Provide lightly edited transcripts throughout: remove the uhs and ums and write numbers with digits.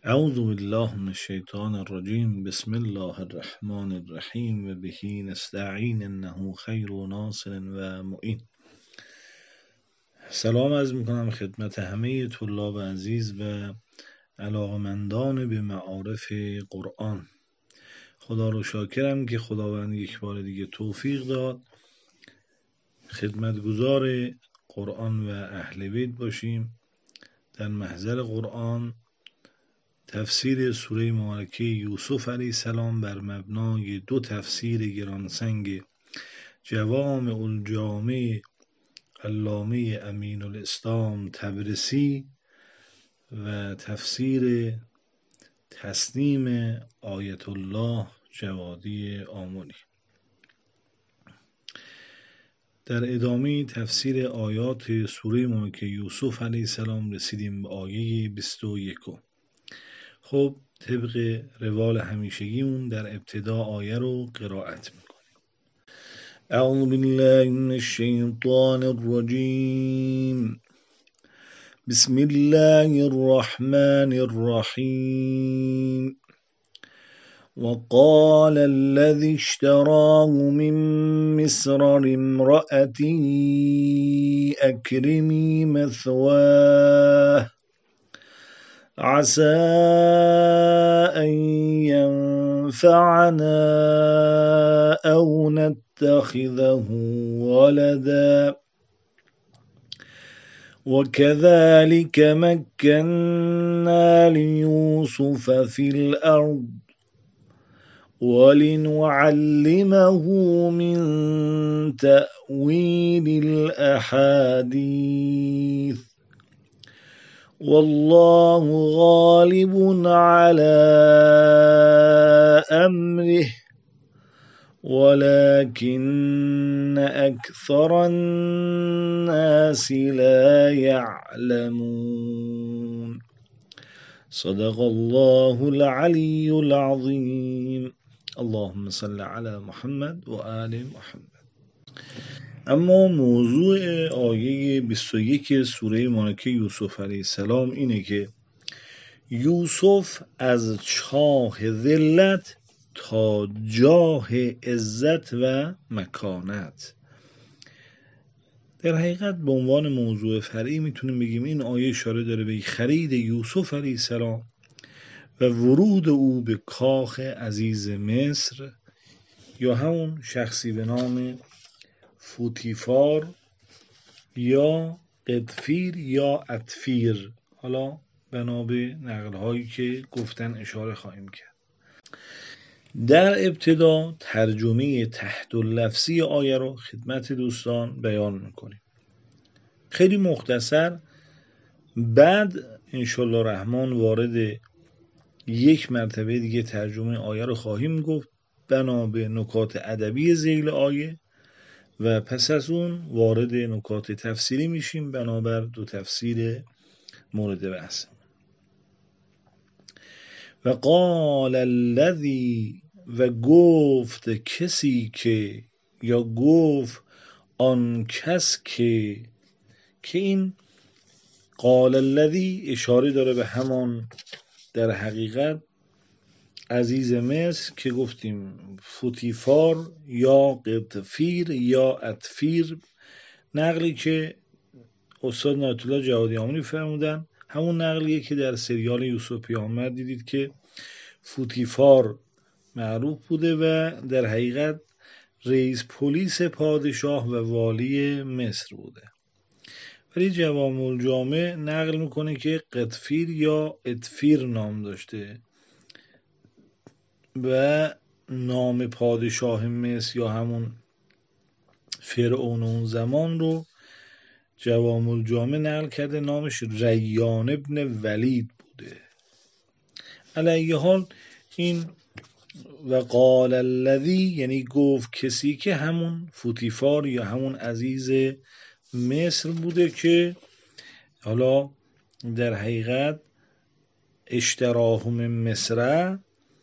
اعوذ بالله من الشیطان الرجیم. بسم الله الرحمن الرحیم و بهی نستعین انه خیر و ناصر و معین. سلام عرض میکنم خدمت همه طلاب عزیز و علاقمندان به معارف قرآن. خدا رو شاکرم که خداوند یک بار دیگه توفیق داد خدمتگزار قرآن و اهل بیت باشیم. در محضر قرآن تفسیر سوره مبارکه یوسف علیه السلام بر مبنای دو تفسیر گرانسنگ جوامع الجامع علامه امین الاسلام طبرسی و تفسیر تسنیم آیت الله جوادی آملی. در ادامه تفسیر آیات سوره مبارکه یوسف علیه السلام رسیدیم به آیه 21. خب طبق روال همیشگیمون در ابتدا آیه رو قرائت میکنیم. اعوذ بالله من الشیطان الرجیم. بسم الله الرحمن الرحیم. وقال الذي اشتراه من مصر لامرأته أكرمي مثواه عسى أن ينفعنا أو نتخذه ولدا وكذلك مكنا ليوسف في الأرض ولنعلمه من تأويل الأحاديث والله غالب على أمره ولكن أكثر الناس لا يعلمون. صدق الله العلي العظيم. اللهم صل على محمد و آل محمد. اما موضوع آیه 21 سوره مبارکه یوسف علیه السلام اینه که یوسف از چاه ذلت تا جاه عزت و مکانت. در حقیقت به عنوان موضوع فرعی میتونیم بگیم این آیه اشاره داره به خرید یوسف علیه السلام و ورود او به کاخ عزیز مصر یا همون شخصی به نام فوتیفار یا قطفیر یا اطفیر، حالا بنا به نقل هایی که گفتن اشاره خواهیم کرد. در ابتدا ترجمه تحت اللفظی آیه رو خدمت دوستان بیان میکنیم خیلی مختصر. بعد انشالله رحمان وارد یک مرتبه دیگه ترجمه آیه رو خواهیم گفت بنا به نکات ادبی ذیل آیه و پس از اون وارد نکات تفسیری میشیم بنابر دو تفسیر مورد بحث. و قال الذی، و گفت کسی که، یا گفت آن کس که این قال الذی اشاره داره به همان در حقیقت عزیز مصر که گفتیم فوتیفار یا قطفیر یا اطفیر، نقلی که استاد نایت الله جوادی آملی فرمودن همون نقلیه که در سریال یوسف پیامبر دیدید که فوتیفار معروف بوده و در حقیقت رئیس پلیس پادشاه و والی مصر بوده. ولی جوامع الجامع نقل میکنه که قطفیر یا اطفیر نام داشته و نام پادشاه مصر یا همون فرعون اون زمان رو جوامع الجامع نقل کرده نامش ریان ابن ولید بوده. علیه حال این و قال الذی یعنی گفت کسی که همون فوتیفار یا همون عزیز مصر بوده که حالا در حقیقت اشتراه من مصر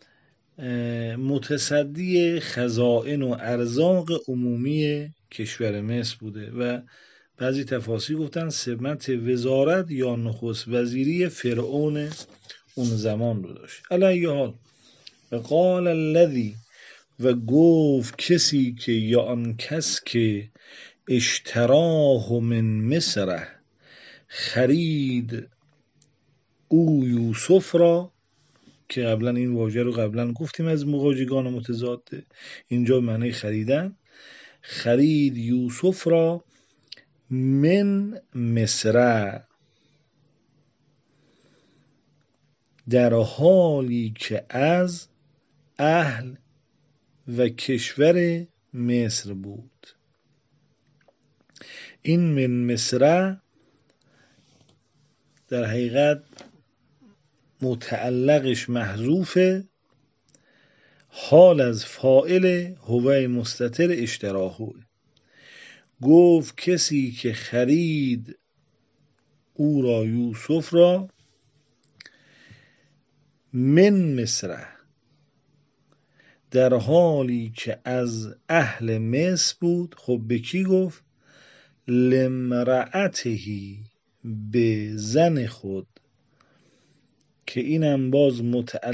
متصدی خزائن و ارزاق عمومی کشور مصر بوده و بعضی تفاسیر گفتن سمت وزارت یا نخست وزیری فرعون اون زمان رو داشت. علی حال و قال الذی و گفت کسی که یا آن کس که اشتراه من مصر خرید او یوسف را، که قبلا این واژه رو قبلا گفتیم از مواجگان متضاده، اینجا معنی خریدن، خرید یوسف را من مصر، در حالی که از اهل و کشور مصر بود. این من مصر در حقیقت متعلقش محذوفه، حال از فاعل هو مستتر اشتراهو. گفت کسی که خرید او را یوسف را من مصر، در حالی که از اهل مصر بود. خب به کی گفت؟ لامرأتهی، به زن خود، که اینم باز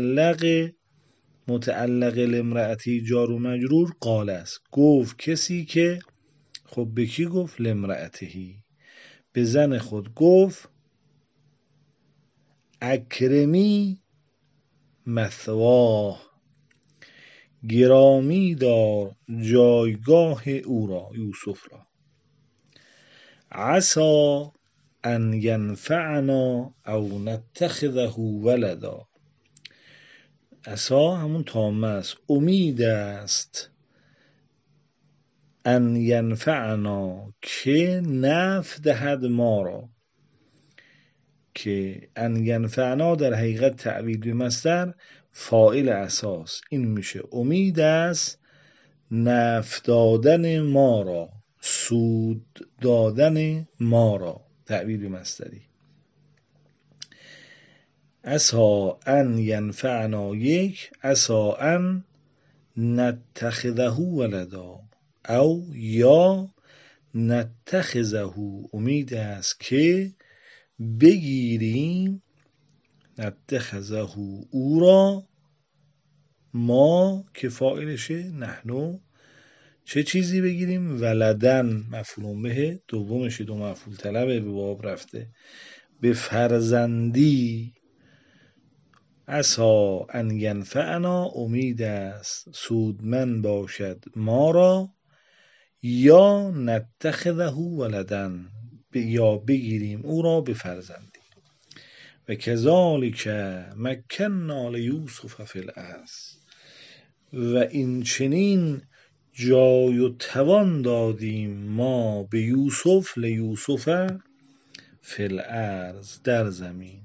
متعلق لامرأتی جار و مجرور قال است. گفت کسی که، خب به کی گفت؟ لامرأتهی، به زن خود گفت اکرمی مثواه، گرامی دار جایگاه او را، یوسف را. عسا ان ینفعنا او نتخذه ولدا. عسا همون تامه است، امید است، ان ینفعنا، که نفع دهد ما را، که ان ینفعنا در حقیقت تعبیر به مصدر فاعل اساس، این میشه امید است نفع دادن ما را، سود دادن ما را، تعبیر به مصدری. عسا ان ینفعنا یک، عسا ان نتخذه ولدا، او یا نتخذه، امید است که بگیریم، نتخذه او را، ما که فاعلشه، نحنو چه چیزی بگیریم؟ ولدن مفعول به دومش دو مفعول طلبه، به باب رفته، به فرزندی. عسا ان ینفعنا، امید است سودمند باشد ما را، یا نتخذه ولدن، یا بگیریم او را به فرزندی. و کذالک مکننا لیوسف فی الارض، و این چنین جای و توان دادیم ما به یوسف، لیوسف فی الارض، در زمین،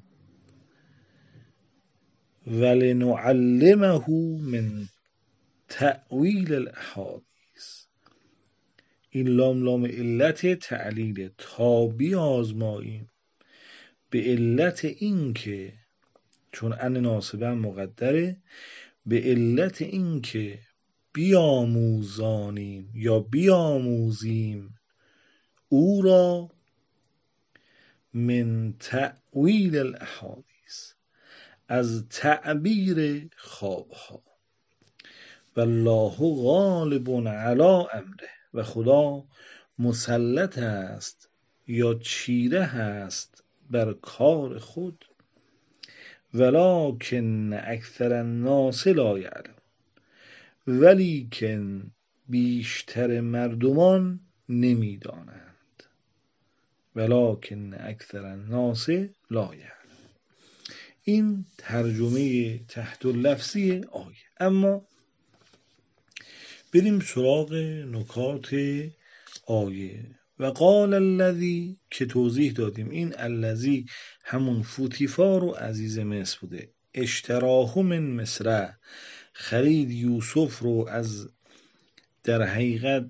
ولنعلمه من تأویل الاحادیث. این لام علت تعلیل، تا بیازماییم، به علت این که، چون ان ناسبه مقدره، به علت این که بیاموزانیم یا بیاموزیم او را، من تأویل الاحادیث، از تعبیر خوابها. والله غالب علی امره، و خدا مسلط است یا چیره هست بر کار خود. ولکن اکثر الناس لا یعلم، ولیکن بیشتر مردمان نمیدانند. ولکن اکثر الناس لا یعلم. این ترجمه تحت اللفظی آیه. اما بریم سراغ نکات آیه. و قال الذی، که توضیح دادیم این الذی همون فوتیفار و عزیز مصر بوده. اشتراه من مصر، خرید یوسف رو از، در حقیقت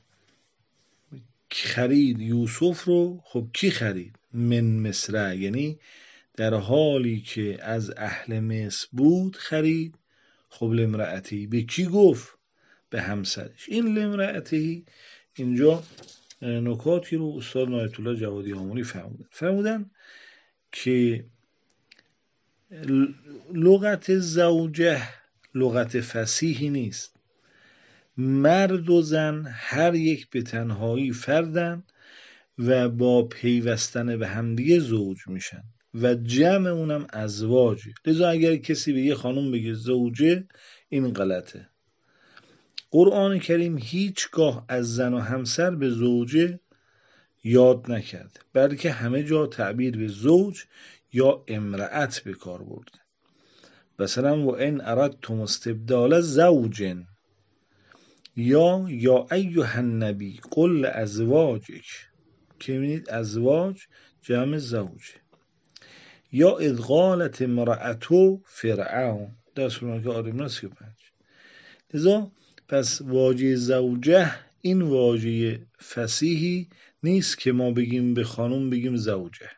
خرید یوسف رو، خب کی خرید؟ من مصر، یعنی در حالی که از اهل مصر بود خرید. خب لامرأتی، به کی گفت؟ به همسرش. این لامرأتی اینجا نکاتی رو استاد نایت الله جوادی هامونی فرمودن که لغت زوجه لغت فصیحی نیست. مرد و زن هر یک به تنهایی فردن و با پیوستن به همدیگه زوج میشن و جمع اونم ازواجه. لذا اگر کسی به یه خانم بگه زوجه، این غلطه. قرآن کریم هیچگاه از زن و همسر به زوجه یاد نکرد، بلکه همه جا تعبیر به زوج یا امرأت به کار برده. مثلا و ان اردتم استبدال زوج یا ایها النبی قل لازواجک، که می‌بینید ازواج جمع زوج. یا اذ قالت امرأة فرعون در سوره آل عمران 35. لذا پس واژه زوجه این واژه فصیحی نیست که ما بگیم به خانم بگیم زوجه.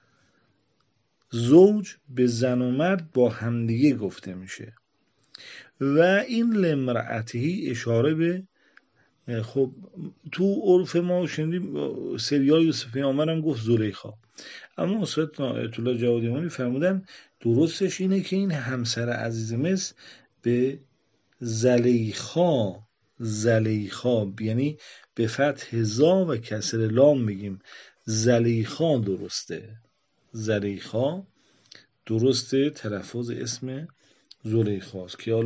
زوج به زن و مرد با همدیگه گفته میشه و این لامرأته اشاره به، خب تو عرف ما شنیدیم سریال یوسف پیامبر هم گفت زلیخا، اما استاد آیت الله جوادیانی فرمودن درستش اینه که این همسر عزیز مصر به زلیخا یعنی به فتح زا و کسر لام بگیم زلیخا درسته تلفظ اسم زلیخاست که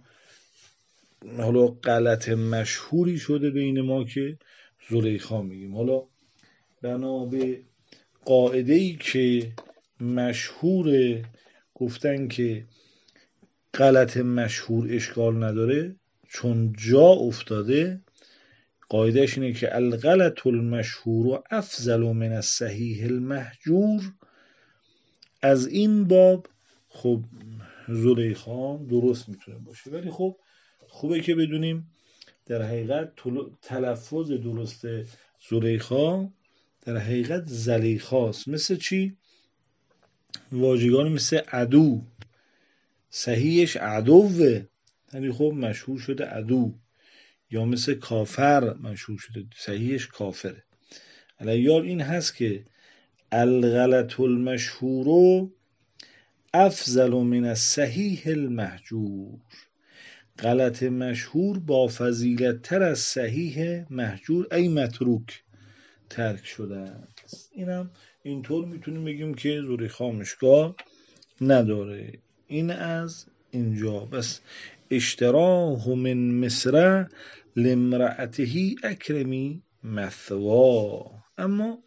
حالا غلط مشهوری شده بین ما که زلیخا میگیم. حالا بنا به قاعده‌ای که مشهور گفتن که غلط مشهور اشکال نداره چون جا افتاده، قاعدهش اینه که الغلط المشهور افضل من الصحیح المهجور. از این باب خب زلیخا درست میتونه باشه، ولی خب خوبه که بدونیم در حقیقت تلفظ درست زلیخا در حقیقت زلیخاست. مثل چی؟ واژگان مثل عدو صحیحش عدوه، یعنی خب مشهور شده عدو، یا مثل کافر مشهور شده صحیحش کافره. علیار این هست که الغلط المشهور افضل من الصحیح المهجور، غلط مشهور با فضیلت تر از صحیح مهجور ای متروک ترک شده است. اینم اینطور میتونیم بگیم که زلیخا مشکل نداره. این از اینجا. بس اشتراه من مصر لامرأته اکرمی مثوا. اما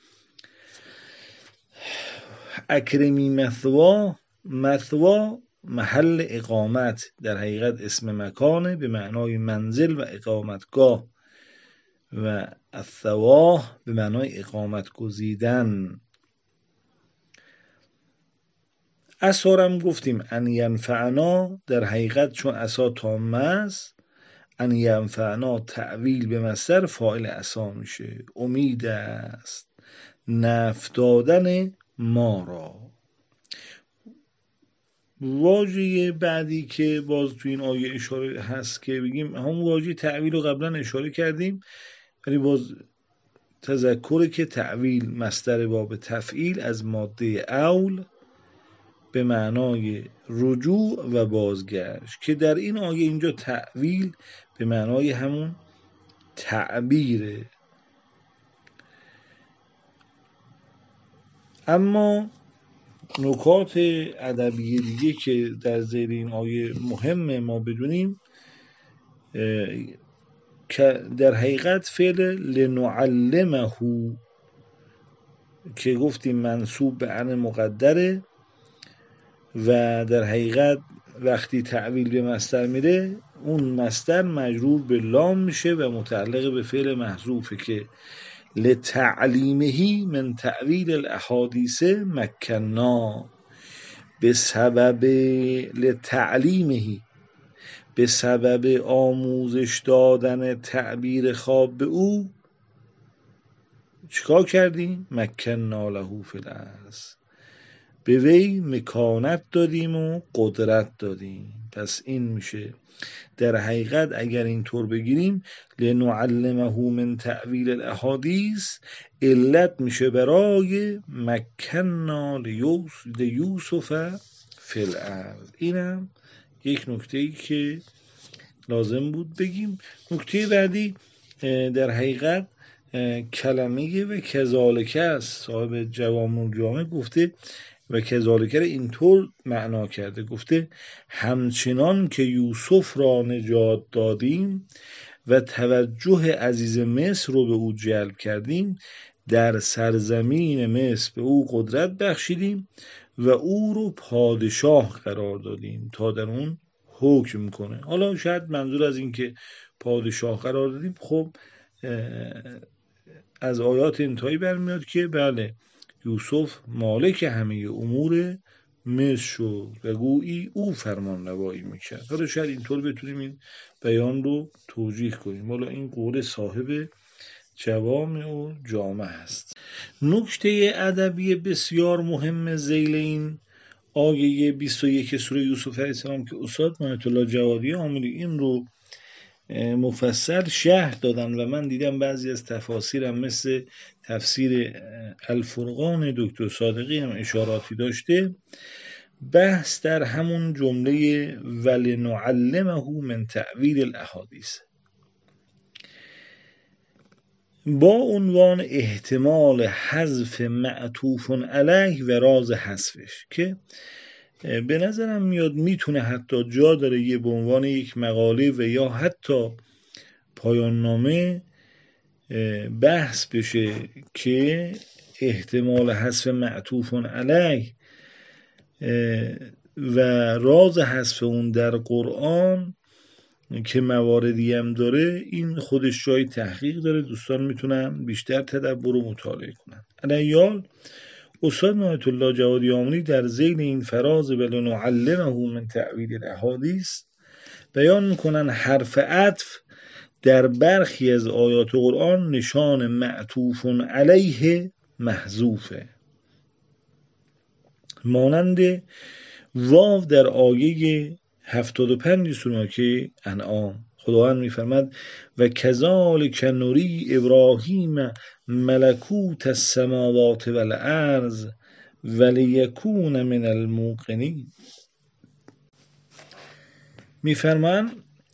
اکرمی مثوا محل اقامت، در حقیقت اسم مکانه به معنای منزل و اقامتگاه، و الثواه به معنای اقامت گزیدن. عصارم گفتیم ان ینفعنا، در حقیقت چون عصا تامه است ان ینفعنا تعویل به مصدر فاعل عصا میشه. امید است نفع دادن ما را. واژه بعدی که باز تو این آیه اشاره هست که بگیم همون واژه تعویل رو قبلا اشاره کردیم، ولی باز تذکره که تعویل مصدر باب تفعیل از ماده اول به معنای رجوع و بازگشت، که در این آیه اینجا تعویل به معنای همون تعبیره. اما نکات ادبی دیگه که در زیر این آیه مهمه ما بدونیم، که در حقیقت فعل لنعلمه که گفتیم منصوب به ان مقدره و در حقیقت وقتی تعویل به مصدر میره اون مصدر مجرور به لام میشه و متعلق به فعل محذوفه که لتعلیمه من تعویل الاحادیث مکننا، به سبب لتعلیمه به سبب آموزش دادن تعبیر خواب به او چیکار کردیم؟ مکننا له فی الارض، به وی مکانت دادیم و قدرت دادیم. پس این میشه در حقیقت اگر اینطور بگیریم لنعلمه من تعویل الاحادیث علت میشه برای مکننا لیوسف فی الارض. اینم یک نکته‌ای که لازم بود بگیم. نکته بعدی در حقیقت کلمه و کذالک است. صاحب جوامع الجوامع گفته و کذالک را اینطور معنا کرده، گفته همچنان که یوسف را نجات دادیم و توجه عزیز مصر رو به او جلب کردیم، در سرزمین مصر به او قدرت بخشیدیم و او رو پادشاه قرار دادیم تا در اون حکم کنه. حالا شاید منظور از این که پادشاه قرار دادیم، خب از آیات انتهایی برمیاد که بله یوسف مالک همه امور مصر شد و گویی او فرمان روایی میکرد. حالا شاید اینطور بتونیم این بیان رو توجیه کنیم. حالا این قول صاحب جوامع الجوامع هست. نکته ادبی بسیار مهم ذیل این آیه 21 سوره یوسف علیه السلام که استاد مهنت الله جوادی عاملی این رو مفصل شرح دادن و من دیدم بعضی از تفاسیرم مثل تفسیر الفرقان دکتر صادقی هم اشاراتی داشته. بحث در همون جمله ولنعلمه من تأویل الاحادیث با عنوان احتمال حذف معطوف علیه و راز حذفش، که به نظرم میاد میتونه حتی جا داره یه به عنوان یک مقاله و یا حتی پایان نامه بحث بشه که احتمال حذف معطوف علیه و راز حذف اون در قرآن که مواردی هم داره، این خودش جای تحقیق داره. دوستان میتونن بیشتر تدبر و مطالعه کنن. علیال استاد مهنت الله جوادی عاملی در ذیل این فراز ولنعلمه من تأویل الاحادیث بیان میکنن حرف عطف در برخی از آیات قرآن نشان معطوف علیه محذوفه، مانند واو در آیه 75 سوره که انعام خداوند میفرماد و کذالک نری ابراهیم ملکوت السماوات والارض ولیکون من الموقنین. میفرمان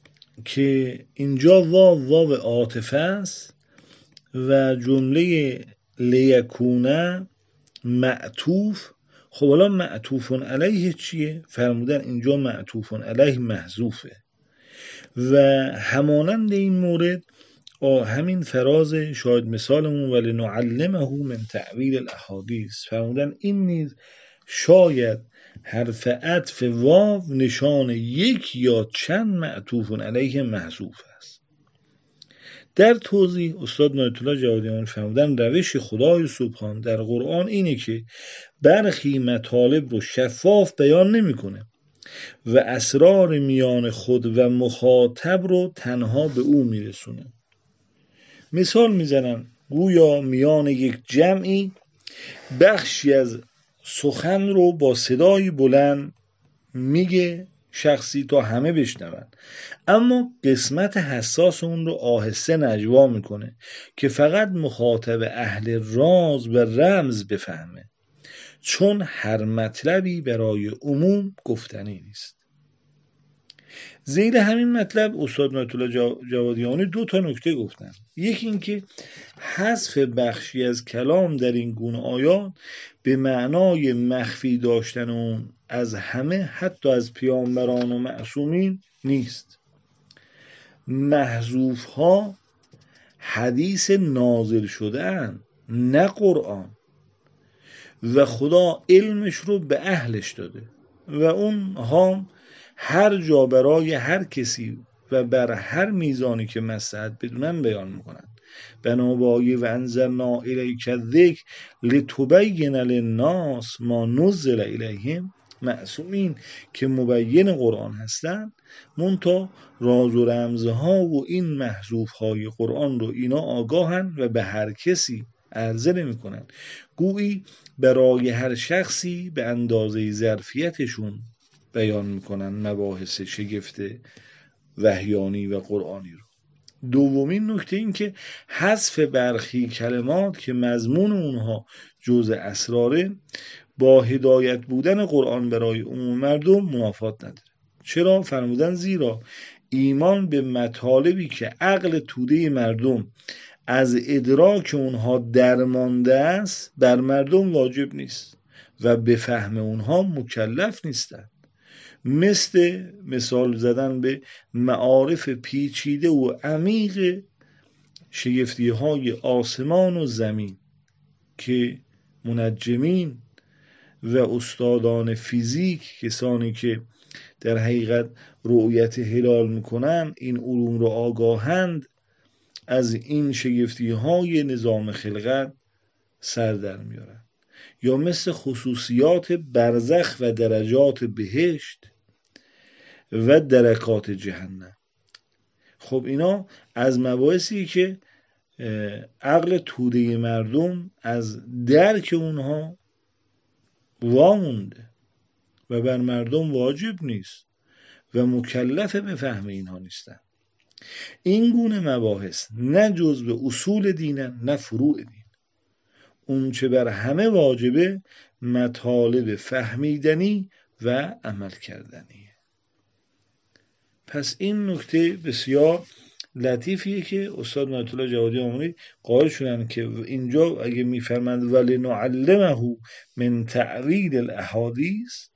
که اینجا واو عاطفه است و جمله لیکونه معطوف. خب حالا معطوف علیه چیه؟ فرمودن اینجا معطوف علیه محذوفه و همانند این مورد همین فراز شاید مثالمون ولنعلمه من تأویل الاحادیث فرمودن این نیز شاید حرف عطف واو نشان یک یا چند معطوف علیه محذوف است. در توضیح استاد مهنت الله جوادی عاملی فرمودن روش خدای سبحان در قرآن اینه که برخی مطالب رو شفاف بیان نمیکنه و اسرار میان خود و مخاطب رو تنها به او میرسونه. مثال میزنن گویا میان یک جمعی بخشی از سخن رو با صدای بلند میگه شخصی تا همه بشنون، اما قسمت حساس اون رو آهسته نجوا میکنه که فقط مخاطب اهل راز و رمز بفهمه، چون هر مطلبی برای عموم گفتنی نیست. زیر همین مطلب استاد مهنت الله جوادی عاملی دو تا نکته گفتن. یکی این که حذف بخشی از کلام در این گونه آیات به معنای مخفی داشتن اون از همه، حتی از پیامبران و معصومین نیست. محذوف ها حدیث نازل شدن نه قرآن و خدا علمش رو به اهلش داده و اون ها هر جا برای هر کسی و بر هر میزانی که مصلحت بدونن بیان میکنن. بنابراین و انزلنا الیک الذکر لتبین للناس ما نزل الیهم معصومین که مبین قرآن هستن، منتها راز و رمزها و این محذوف های قرآن رو اینا آگاهن و به هر کسی عرضه نمی کنن، گویی برای هر شخصی به اندازه ظرفیتشون بیان میکنن مباحث شگفت وحیانی و قرآنی رو. دومین نکته این که حذف برخی کلمات که مضمون اونها جزء اسراره با هدایت بودن قرآن برای عموم مردم منافات نداره. چرا؟ فرمودن زیرا ایمان به مطالبی که عقل توده مردم از ادراک اونها درمانده است بر مردم واجب نیست و به فهم اونها مکلف نیستند. مثال زدن به معارف پیچیده و عمیق شگفتی های آسمان و زمین که منجمین و استادان فیزیک، کسانی که در حقیقت رؤیت هلال میکنن، این علوم رو آگاهند، از این شگفتی های نظام خلقت سر در میارن. یا مثل خصوصیات برزخ و درجات بهشت و درکات جهنم. خب اینا از مباحثی که عقل توده مردم از درک اونها وامونده و بر مردم واجب نیست و مکلف به فهم اینها نیستن. این گونه مباحث نه جزء اصول دینن نه فروع دین. اون چه بر همه واجبه مطالب فهمیدنی و عمل کردنیه. پس این نکته بسیار لطیفیه که استاد نعمت الله جوادی آملی قائل شدن که اینجا اگه میفرمند ولنعلمه من تعویل الاحادیث،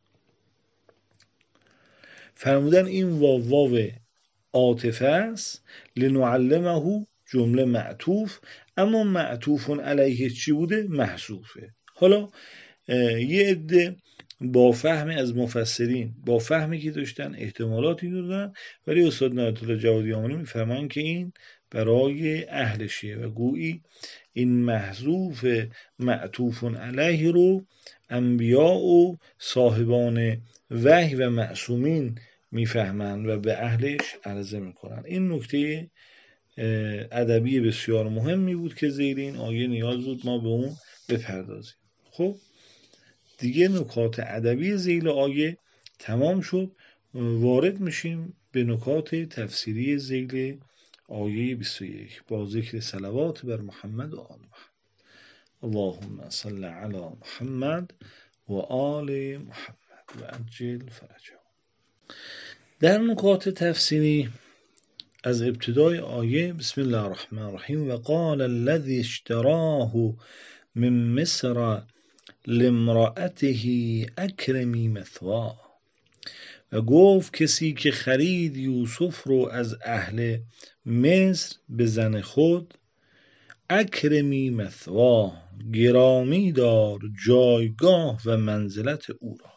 فرمودن این واو عاطفه است، لنعلمه جمله معطوف، اما معطوف علیه چی بوده؟ محذوفه. حالا یه عده با فهم از مفسرین، با فهمی که داشتن احتمالاتی دادن، ولی استاد نعمت الله جوادی آملی میفهمن که این برای اهل شیعه و گویی این محذوف معطوف علیه رو انبیاء و صاحبان وحی و معصومین میفهمن و به اهلش عرضه میکنن. این نکته ادبی بسیار مهمی بود که زیر این آیه نیاز بود ما به اون بپردازیم. خب دیگه نکات ادبی زیر آیه تمام شد، وارد میشیم به نکات تفسیری زیر آیه 21 با ذکر صلوات بر محمد و آل محمد. اللهم صل علی محمد و آل محمد و عجل فرجه. در نکات تفسیری از ابتدای آیه بسم الله الرحمن الرحیم و قال الذی اشتراه من مصر لامرأته اکرمی مثواه، و گفت کسی که خرید یوسف رو از اهل مصر به زن خود، اکرمی مثواه، گرامی دار جایگاه و منزلت او را.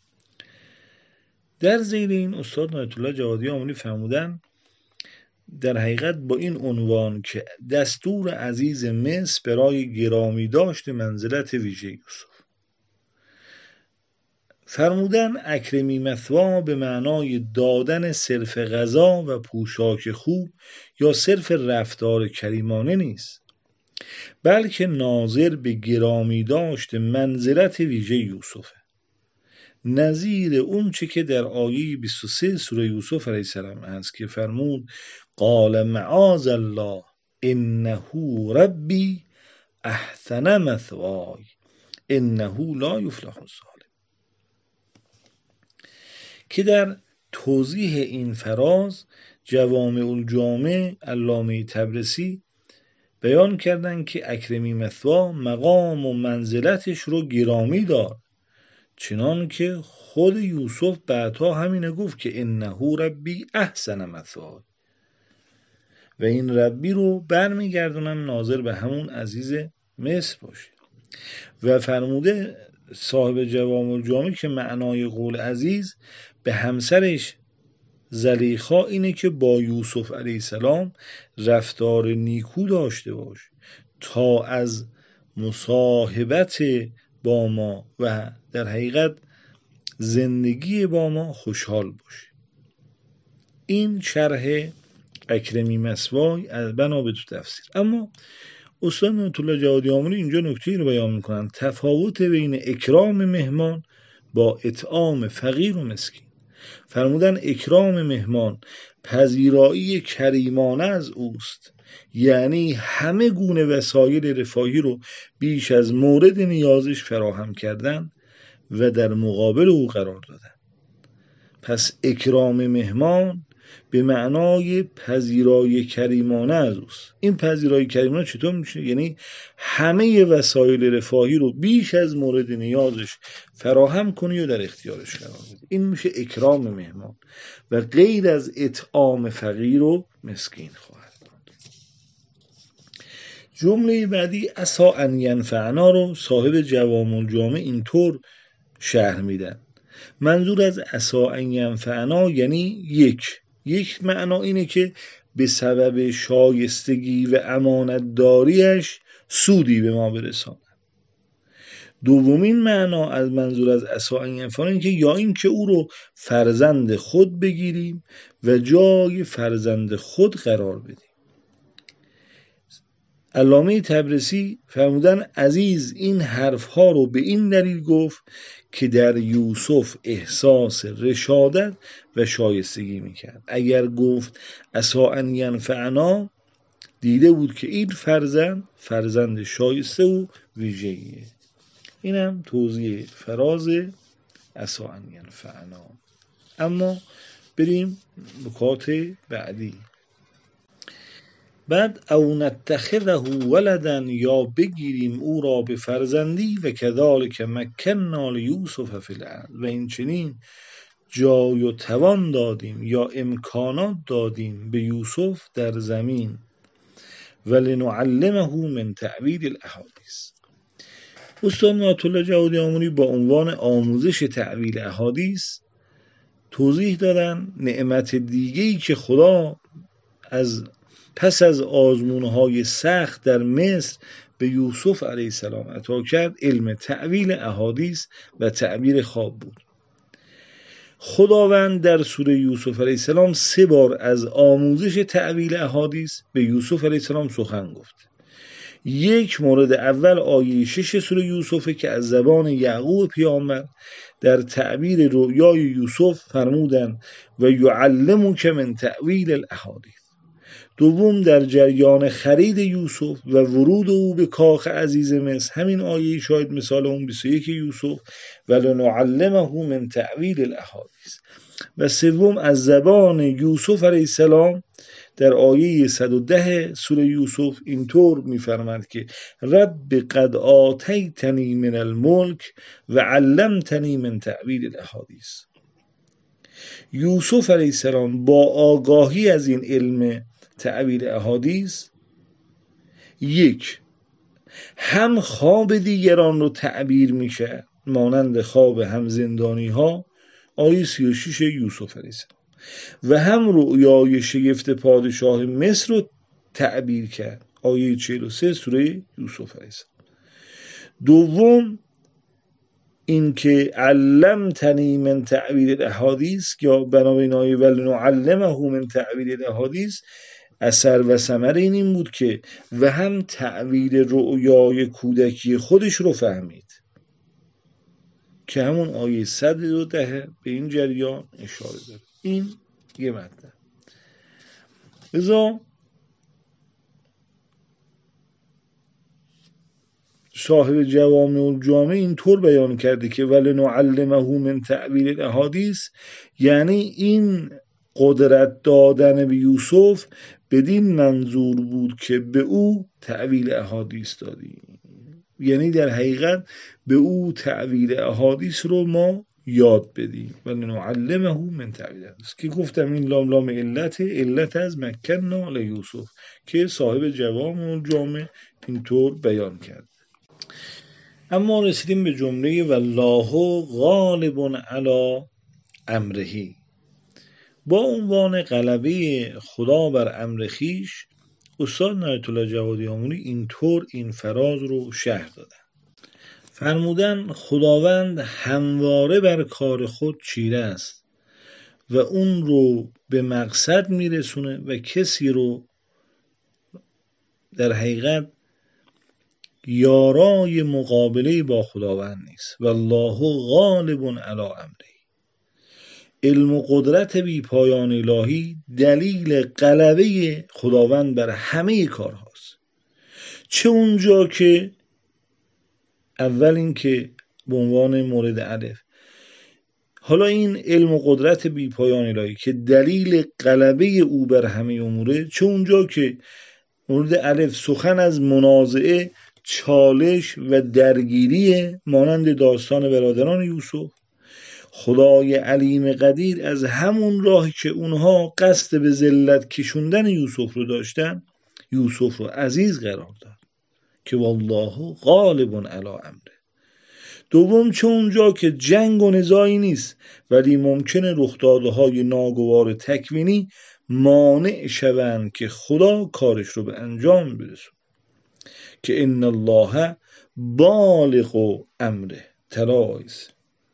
در زیر این استاد نعمت الله جوادی آملی فرمودن در حقیقت با این عنوان که دستور عزیز مصر برای گرامی داشت منزلت ویژه یوسف، فرمودن اکرمی مثوا به معنای دادن صرف غذا و پوشاک خوب یا صرف رفتار کریمانه نیست، بلکه ناظر به گرامی داشت منزلت ویژه یوسفه، نظیر اون چه که در آیه 23 سوره یوسف علیه السلام هست که فرمود قال معاذ الله انه ربی احسن مثوای انه لا یفلح الظالمون، که در توضیح این فراز جوامع الجامع علامه طبرسی بیان کردن که اکرمی مثوا مقام و منزلتش رو گرامی دار، چنان که خود یوسف بعدها همینه گفت که انه ربی احسن مثوای، و این ربی رو برمیگردونن ناظر به همون عزیز مصر باشه. و فرموده صاحب جوامع الجامع که معنای قول عزیز به همسرش زلیخا اینه که با یوسف علیه السلام رفتار نیکو داشته باشه تا از مصاحبت با ما و در حقیقت زندگی با ما خوشحال باشه. این شرح اکرمی مثوای از بنا به تو تفسیر. اما استاد نعمت الله جوادی آملی اینجا نکته رو بیان میکنن، تفاوت بین اکرام مهمان با اطعام فقیر و مسکین. فرمودن اکرام مهمان پذیرایی کریمانه از اوست، یعنی همه گونه وسایل رفاهی رو بیش از مورد نیازش فراهم کردن و در مقابل او قرار دادن. پس اکرام مهمان به معنای پذیرای کریمانه از اوست. این پذیرای کریمانه چطور میشه؟ یعنی همه وسایل رفاهی رو بیش از مورد نیازش فراهم کنی و در اختیارش قرار بدی. این میشه اکرام مهمان و غیر از اطعام فقیر و مسکین خواهد بود. جمله بعدی عسی ان ینفعنا رو صاحب جوامع الجامع اینطور شرح میدن. منظور از عسی ان ینفعنا یعنی یک معنا اینه که به سبب شایستگی و امانتداریش سودی به ما برساند. دومین معنا از منظور از عسی ان ینفعنا این که یا این که او رو فرزند خود بگیریم و جای فرزند خود قرار بدیم. علامه طبرسی فرمودن عزیز این حرفها رو به این دلیل گفت که در یوسف احساس رشادت و شایستگی میکرد. اگر گفت عسی ان ینفعنا دیده بود که این فرزند شایسته و ویژه‌ایه. اینم توضیح فراز عسی ان ینفعنا. اما بریم نکات بعدی. بعد او نتخذه ولدا یا بگیریم او را به فرزندی و کذالک مکننا لیوسف فی الارض و این چنین جای و توان دادیم یا امکانات دادیم به یوسف در زمین و لنعلمه من تعبیر الاحادیث. استاد نعمت الله جوادی آموری با عنوان آموزش تعبیر احادیث توضیح دادن نعمت دیگه‌ای که خدا پس از آزمون‌های سخت در مصر به یوسف علیه السلام عطا کرد علم تعبیر احادیث و تعبیر خواب بود. خداوند در سوره یوسف علیه السلام 3 بار از آموزش تعبیر احادیث به یوسف علیه السلام سخن گفت. یک مورد اول آیه 6 سوره یوسف که از زبان یعقوب پیامبر در تعبیر رؤیای یوسف فرمودند و یعلمک من تعویل الاحادیث. دوم در جریان خرید یوسف و ورود او به کاخ عزیز مصر همین آیه شاید مثال اون 21 یوسف و لنعلمه من تعویل الاحادیث. و سوم از زبان یوسف علیه السلام در آیه 110 سوره یوسف اینطور می‌فرماید که رب قد آتیتنی من الملک و علمتنی من تعویل الاحادیث. یوسف علیه السلام با آگاهی از این علم تعبیر احادیث هم خواب دیگران رو تعبیر میشه مانند خواب هم زندانی ها آیه 36 یوسف علیه السلام و هم رؤیای شگفت پادشاه مصر رو تعبیر کرد آیه 43 سوره یوسف علیه السلام. دوم اینکه علمتنی من تعبیر الاحادیث یا بنابراین آیه ولنعلمه من تعبیر الاحادیث اثر و ثمره این بود که و هم تعبیر رؤیای کودکی خودش رو فهمید که همون آیه 110 به این جریان اشاره داره. این یه مطلب. لذا صاحب جوامع الجامع اینطور بیان کرده که ولنعلمه من تعبیر الاحادیث یعنی این قدرت دادن به یوسف بدین منظور بود که به او تعبیر احادیث دادیم، یعنی در حقیقت به او تعبیر احادیث رو ما یاد بدیم ولنعلمه من تعبیر الاحادیث که گفتم این لام علت از مکننا لیوسف که صاحب جوامع الجامع اینطور بیان کرد. اما رسیدیم به جمله والله غالب علی امره. با عنوان غلبه خدا بر امر خویش استاد نعمت الله جوادی آموری اینطور این فراز رو شرح دادن. فرمودن خداوند همواره بر کار خود چیره است و اون رو به مقصد میرسونه و کسی رو در حقیقت یارای مقابله با خداوند نیست. والله غالب علی امره. علم و قدرت بی پایان الهی دلیل غلبه خداوند بر همه کارهاست. چه اونجا که اول این که به عنوان مورد الف. حالا این علم و قدرت بی پایان الهی که دلیل غلبه او بر همه اموره، چه اونجا که مورد الف سخن از منازعه، چالش و درگیری مانند داستان برادران یوسف، خدای علیم قدیر از همون راهی که اونها قصد به ذلت کشوندن یوسف رو داشتن، یوسف رو عزیز قرار داد که والله غالب علی امره. دوم، چه اونجا که جنگ و نزاعی نیست ولی ممکنه رخدادهای ناگوار تکوینی مانع شوند که خدا کارش رو به انجام برسونه که ان الله بالغ امره ترایز.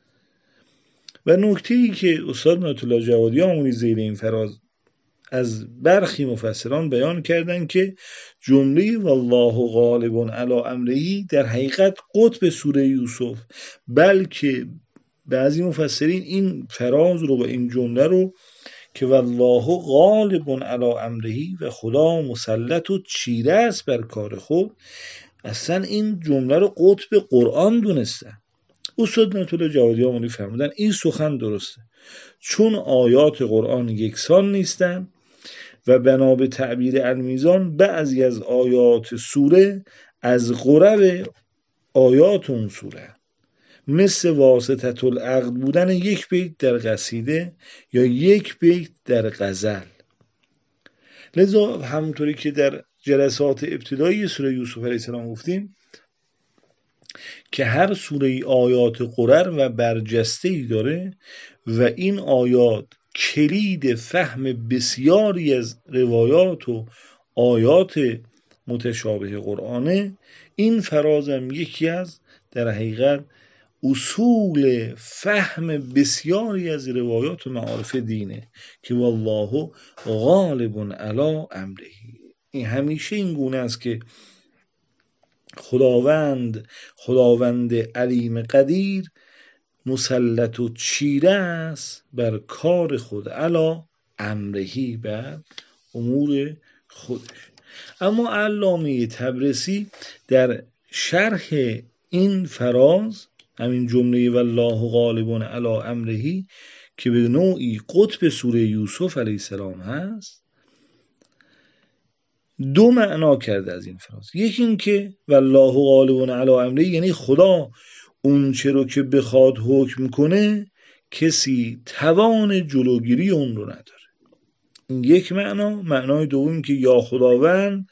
و نکته‌ای که استاد نعمت الله جوادی آموزی زیر این فراز از برخی مفسران بیان کردند که جمله والله غالب علی امره در حقیقت قطب سوره یوسف، بلکه بعضی مفسرین این فراز رو و این جمله رو که والله غالب علی امره و خدا مسلط و چیره است بر کار خود، اصلا این جمله رو قطب قرآن دونستن. استاد نعمت الله جوادی آموزی فرمودن این سخن درسته، چون آیات قرآن یکسان نیستن و بنا به تعبیر المیزان بعضی از آیات سوره از قرب آیات اون سوره، مثل واسطة العقد بودن یک بیت در قصیده یا یک بیت در غزل. لذا همونطوری که در جلسات ابتدایی سوره یوسف علیه السلام گفتیم که هر سوره آیات قرر و برجسته‌ای داره و این آیات کلید فهم بسیاری از روایات و آیات متشابه قرآنه. این فرازم یکی از در حقیقت اصول فهم بسیاری از روایات و معارف دینه که والله غالب علی امره. این همیشه این گونه است که خداوند علیم قدیر مسلط و چیره است بر کار خود، علی امرهی بر امور خودش. اما علامه طبرسی در شرح این فراز، همین جمله والله غالب علی امرهی که به نوعی قطب سوره یوسف علیه السلام هست، دو معنا کرده از این فراز. یکی این که والله غالب علی امره یعنی خدا اون چه رو که بخواد حکم کنه کسی توان جلوگیری اون رو نداره. این یک معنا. معنای دوم که یا خداوند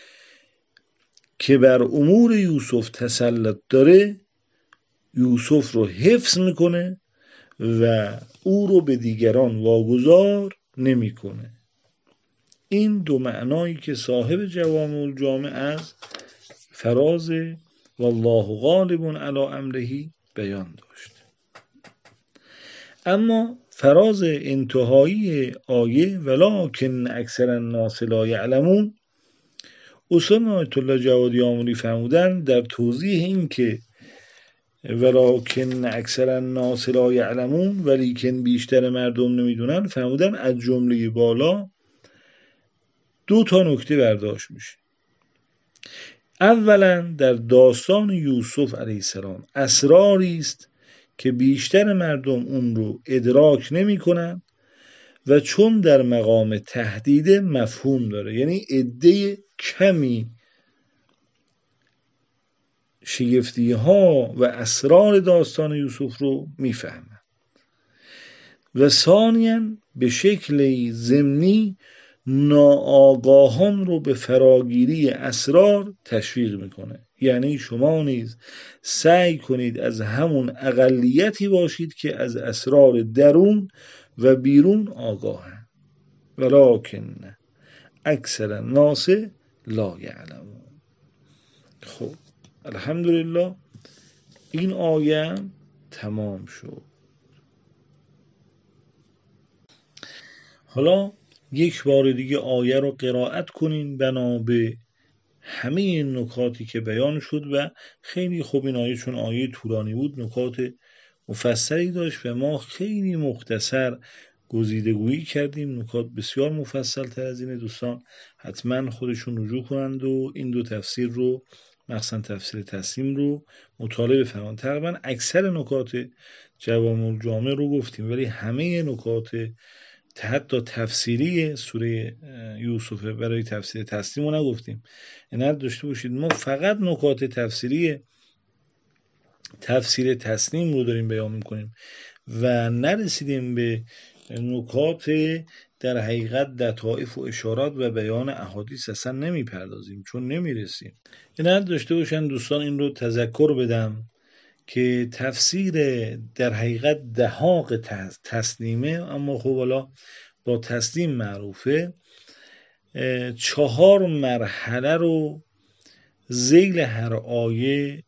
که بر امور یوسف تسلط داره یوسف رو حفظ میکنه و او رو به دیگران واگذار نمیکنه. این دو معنایی که صاحب جوامع الجامع از فراز والله غالب علی امره بیان داشت. اما فراز انتهایی آیه ولکن اکثر الناس لا یعلمون، استاد نعمت الله جوادی آموزی فرمودن در توضیح این که ولکن اکثر الناس لا یعلمون ولیکن بیشتر مردم نمیدونن، فرمودن از جمله بالا دو تا نکته برداشت میشه. اولا در داستان یوسف علیه السلام اسراری است که بیشتر مردم اون رو ادراک نمی کنن و چون در مقام تهدید مفهوم داره، یعنی عده کمی شگفتی ها و اسرار داستان یوسف رو میفهمن. و ثانیاً به شکل ضمنی ناآگاهان رو به فراگیری اسرار تشویق میکنه. یعنی شما نیز سعی کنید از همون اقلیتی باشید که از اسرار درون و بیرون آگاهند. ولکن اکثر الناس لا یعلمون. خب الحمدلله این آیه تمام شد. حالا یک بار دیگه آیه رو قرائت کنیم بنا به همه این نکاتی که بیان شد و خیلی خوب این آیه چون آیه طولانی بود نکات مفصلی داشت و ما خیلی مختصر گزیدگویی کردیم. نکات بسیار مفصل تر از این دوستان حتما خودشون رجوع کنند و این دو تفسیر رو مخصوصا تفسیر تسلیم رو مطالعه فرمان. تقریبا اکثر نکات جوامع الجامع رو گفتیم، ولی همه نکات حتی تفسیری سوره یوسف برای تفسیر تسلیم رو نگفتیم. اینت داشته باشید ما فقط نکات تفسیر تسلیم رو داریم بیان میکنیم و نرسیدیم به نکات در حقیقت لطائف و اشارات و بیان احادیث اصلا نمیپردازیم چون نمیرسیم. اینت داشته باشن دوستان، این رو تذکر بدم که تفسیر در حقیقت دهاق تسلیمه، اما خب حالا با تسلیم معروفه. 4 مرحله رو ذیل هر آیه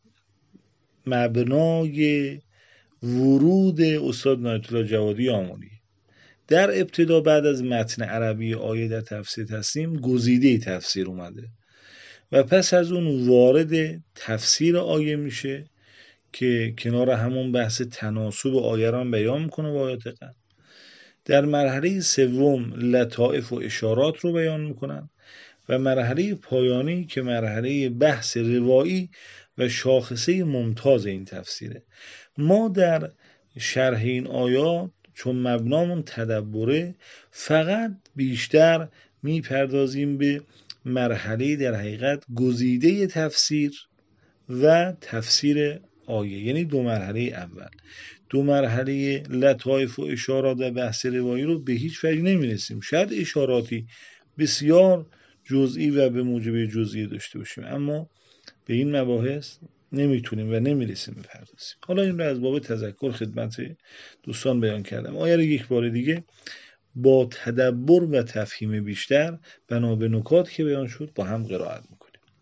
مبنای ورود استاد نایت الله جوادی آملی. در ابتدا بعد از متن عربی آیه در تفسیر تسلیم گزیده تفسیر اومده و پس از اون وارد تفسیر آیه میشه که کنار همون بحث تناسب آیه را بیان میکنه با آیات قبل. در مرحله سوم لطائف و اشارات رو بیان میکنن و مرحله پایانی که مرحله بحث روایی و شاخصه ممتاز این تفسیره. ما در شرح این آیات چون مبنامون تدبره فقط بیشتر میپردازیم به مرحله در حقیقت گزیده تفسیر و تفسیر آیه، یعنی 2 مرحله اول. 2 مرحله لطائف و اشارات و بحث روایی رو به هیچ وجه نمیرسیم. شاید اشاراتی بسیار جزئی و به موجب جزئی داشته باشیم، اما به این مباحث نمیتونیم و نمیرسیم بپردازیم. حالا این رو از باب تذکر خدمت دوستان بیان کردم. آیه رو یک بار دیگه با تدبر و تفهیم بیشتر بنا به نکات که بیان شد با هم قرائت میکنیم.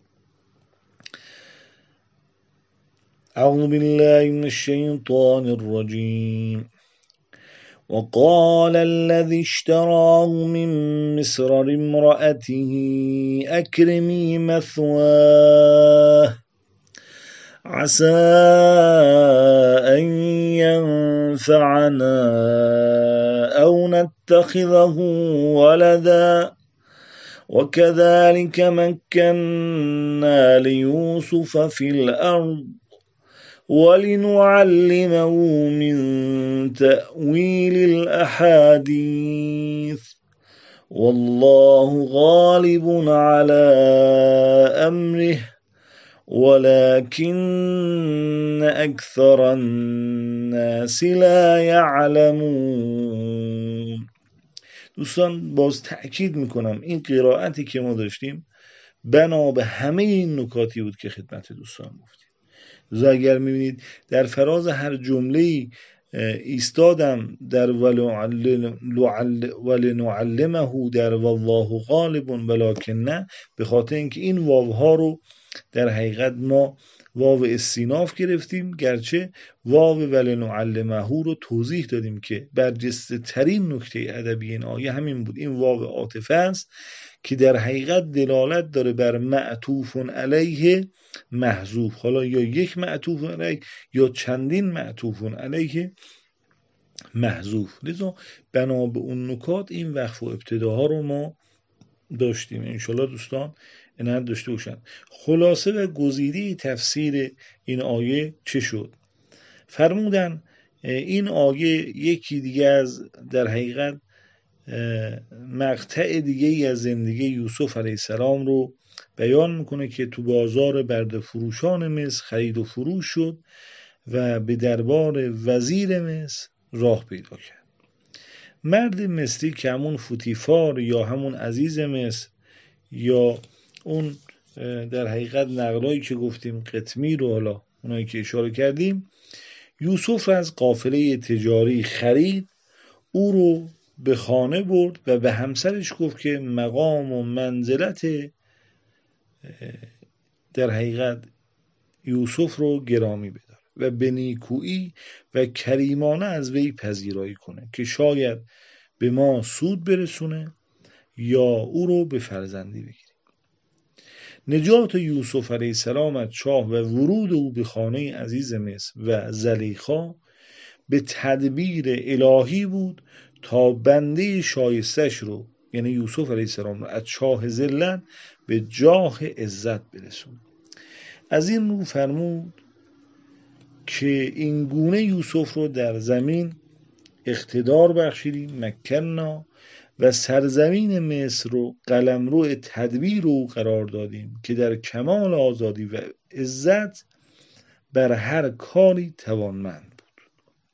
اعوذ بالله من الشیطان الرجیم. وقال الذي اشتراه من مصر لامرأته أكرمي مثواه عسى أن ينفعنا أو نتخذه ولدا وكذلك مكنا ليوسف في الأرض ولنعلمه من تأويل الأحاديث والله غالب على أمره ولكن أكثر الناس لا يعلمون. دوستان باز تأکید میکنم این قرائتی که ما داشتیم بنا به همه این نکاتی بود که خدمت دوستان گفتیم. اگر میبینید در فراز هر جمله ایستادم در ولنعلمه در والله غالب ولکن نه، به خاطر اینکه این واوها رو در حقیقت ما واو استیناف گرفتیم، گرچه واو ولنعلمه رو توضیح دادیم که برجسته ترین نکته ادبی این آیه همین بود. این واو عاطفه است که در حقیقت دلالت داره بر معطوف علیه محذوف، حالا یا یک معطوف علیه یا چندین معطوف علیه محذوف. لذا بنا به اون نکات این وقف و ابتداها رو ما داشتیم. انشالله دوستان عنایت داشته باشن. خلاصه و گزیده تفسیر این آیه چه شد؟ فرمودن این آیه یکی دیگه از در حقیقت مقطع دیگه از زندگی یوسف علیه السلام رو بیان میکنه که تو بازار برده فروشان مصر خرید و فروش شد و به دربار وزیر مصر راه پیدا کرد. مرد مصری که همون فوتیفار یا همون عزیز مصر یا اون در حقیقت نقلایی که گفتیم قطمی رو، حالا اونایی که اشاره کردیم، یوسف از قافله تجاری خرید، او رو به خانه برد و به همسرش گفت که مقام و منزلت در حقیقت یوسف رو گرامی بدار و به نیکویی و کریمانه از وی پذیرایی کنه که شاید به ما سود برسونه یا او رو به فرزندی بگیریم. نجات یوسف علیه السلام از چاه و ورود او به خانه عزیز مصر و زلیخا به تدبیر الهی بود تا بنده شایستش رو، یعنی یوسف علیه السلام رو، از چاه ذلت به جاه عزت برسونه. از این رو فرمود که این گونه یوسف رو در زمین اقتدار بخشیدیم، مکننا، و سرزمین مصر رو قلمرو تدبیر رو قرار دادیم که در کمال آزادی و عزت بر هر کاری توانمند بود.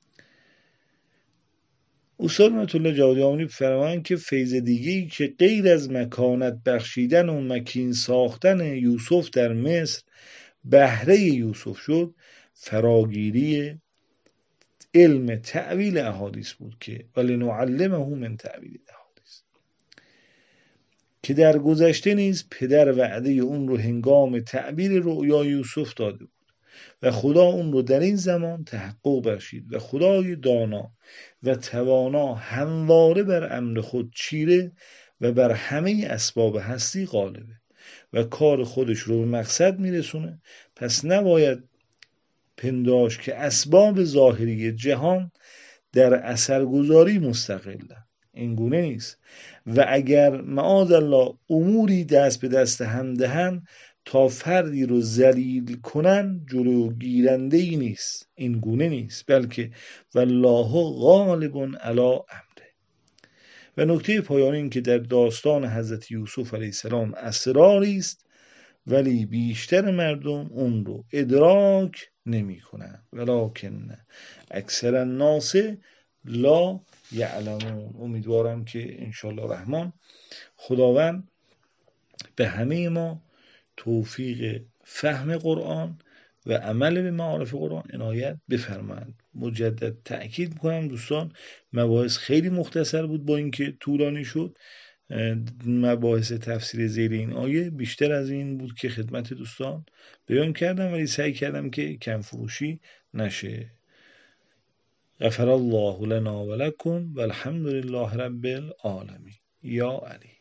استاد نعمت الله جوادی آملی فرمایند که فیض دیگه‌ای که غیر از مکانت بخشیدن و مکین ساختن یوسف در مصر بهره یوسف شد، فراگیری علم تأویل احادیث بود که ولنعلمه من تأویل احادیث، که در گذشته نیز پدر وعده اون رو هنگام تعبیر رؤیا یوسف داده بود و خدا اون رو در این زمان تحقق بخشید و خدای دانا و توانا همواره بر امر خود چیره و بر همه اسباب هستی غالبه و کار خودش رو به مقصد میرسونه. پس نباید پنداشت که اسباب ظاهری جهان در اثرگذاری مستقلن، این گونه نیست. و اگر معاذالله اموری دست به دست هم دهن تا فردی رو ذلیل کنن، جلو گیرنده ای نیست، این گونه نیست، بلکه والله غالب علی امره. و نکته پایانی این که در داستان حضرت یوسف علیه السلام اسراری است، ولی بیشتر مردم اون رو ادراک نمی کنن، ولکن اکثر الناس لا یعلمون. امیدوارم که انشالله رحمان خداوند به همه ما توفیق فهم قرآن و عمل به معارف قرآن عنایت بفرمایند. مجدد تأکید میکنم دوستان، مباحث خیلی مختصر بود با اینکه طولانی شد. مباحث تفسیر زیر این آیه بیشتر از این بود که خدمت دوستان بیان کردم، ولی سعی کردم که کم فروشی نشه. غفر الله لنا و لکم و الحمد لله رب العالمین. یا علی.